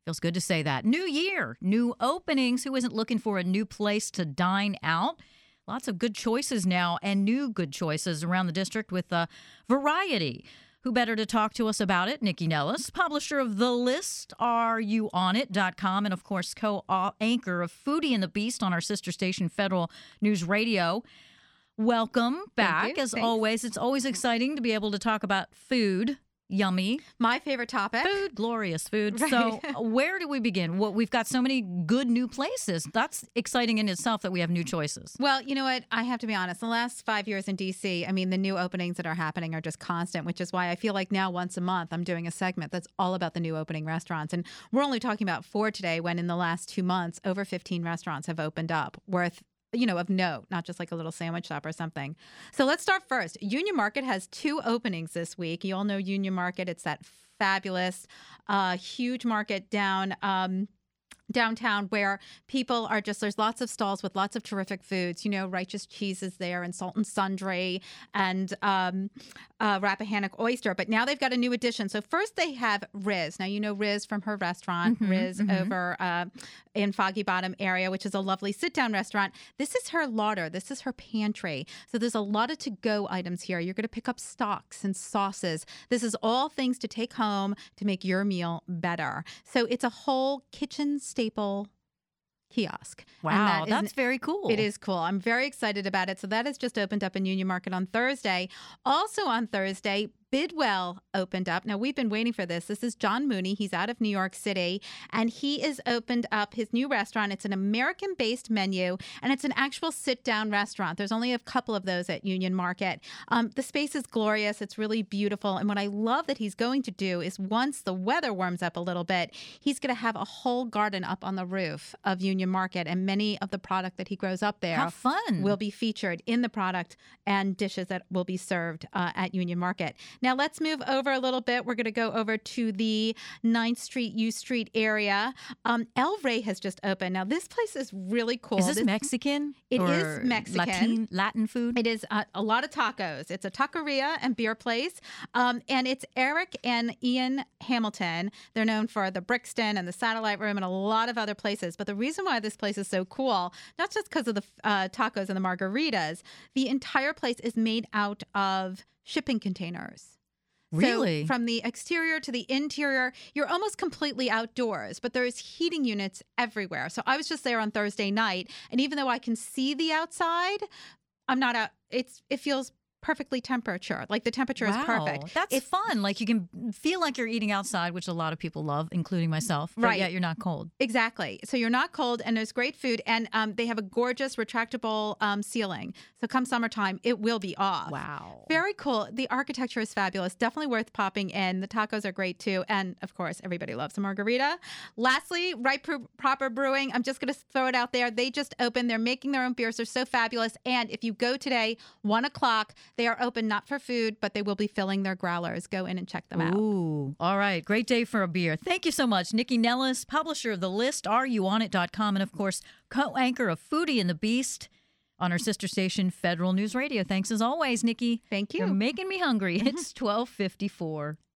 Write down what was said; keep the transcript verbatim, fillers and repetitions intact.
Feels good to say that. New year, new openings. Who isn't looking for a new place to dine out? Lots of good choices now and new good choices around the district with uh, variety. Who better to talk to us about it? Nikki Nellis, publisher of The List, are you on it dot com, and, of course, co-anchor of Foodie and the Beast on our sister station, Federal News Radio. Welcome back. As Thanks. always, it's always exciting to be able to talk about food. Yummy. My favorite topic. Food, glorious food. Right. So where do we begin? Well, we've got so many good new places. That's exciting in itself that we have new choices. Well, you know what? I have to be honest. The last five years in D C, I mean, the new openings that are happening are just constant, which is why I feel like now once a month I'm doing a segment that's all about the new opening restaurants. And we're only talking about four today when in the last two months, over fifteen restaurants have opened up worth you know, of note, not just like a little sandwich shop or something. So let's start first. Union Market has two openings this week. You all know Union Market. It's that fabulous, uh, huge market down um, downtown where people are just, there's lots of stalls with lots of terrific foods. You know, Righteous Cheese is there and Salt and Sundry and um, uh, Rappahannock Oyster. But now they've got a new addition. So first they have Riz. Now, you know Riz from her restaurant, Mm-hmm, Riz mm-hmm. over uh, in Foggy Bottom area, which is a lovely sit-down restaurant. This is her larder. This is her pantry. So there's a lot of to-go items here. You're going to pick up stocks and sauces. This is all things to take home to make your meal better. So it's a whole kitchen staple kiosk. And Wow, that is that's an- very cool. It is cool. I'm very excited about it. So that has just opened up in Union Market on Thursday. Also on Thursday, Bidwell opened up. Now, we've been waiting for this. This is John Mooney. He's out of New York City, and he has opened up his new restaurant. It's an American-based menu, and it's an actual sit-down restaurant. There's only a couple of those at Union Market. Um, the space is glorious. It's really beautiful, and what I love that he's going to do is once the weather warms up a little bit, he's going to have a whole garden up on the roof of Union Market, and many of the product that he grows up there How fun. will be featured in the product and dishes that will be served uh, at Union Market. Now, let's move over a little bit. We're going to go over to the ninth Street, U Street area. Um, El Rey has just opened. Now, this place is really cool. Is this, Mexican? It or is Mexican. Latin, Latin food? It is uh, a lot of tacos. It's a taqueria and beer place. Um, and it's Eric and Ian Hamilton. They're known for the Brixton and the Satellite Room and a lot of other places. But the reason why this place is so cool, not just because of the uh, tacos and the margaritas, the entire place is made out of shipping containers. Really? So from the exterior to the interior, you're almost completely outdoors, but there's heating units everywhere. So I was just there on Thursday night, and even though I can see the outside, I'm not out. It's it feels perfectly temperature. Like the temperature Wow, is perfect. That's It's fun. Like you can feel like you're eating outside, which a lot of people love, including myself. But Right. yet you're not cold. Exactly. So you're not cold, and there's great food, and um, they have a gorgeous retractable um, ceiling. So come summertime, it will be off. Wow. Very cool. The architecture is fabulous. Definitely worth popping in. The tacos are great too. And of course, everybody loves a margarita. Lastly, Right Pro- Proper Brewing. I'm just going to throw it out there. They just opened. They're making their own beers. They're so fabulous. And if you go today, one o'clock, they are open not for food, but they will be filling their growlers. Go in and check them out. Ooh, all right. Great day for a beer. Thank you so much. Nikki Nellis, publisher of The List, are you on it dot com, and of course, co-anchor of Foodie and the Beast on our sister station, Federal News Radio. Thanks as always, Nikki. Thank you. You're making me hungry. It's twelve fifty-four.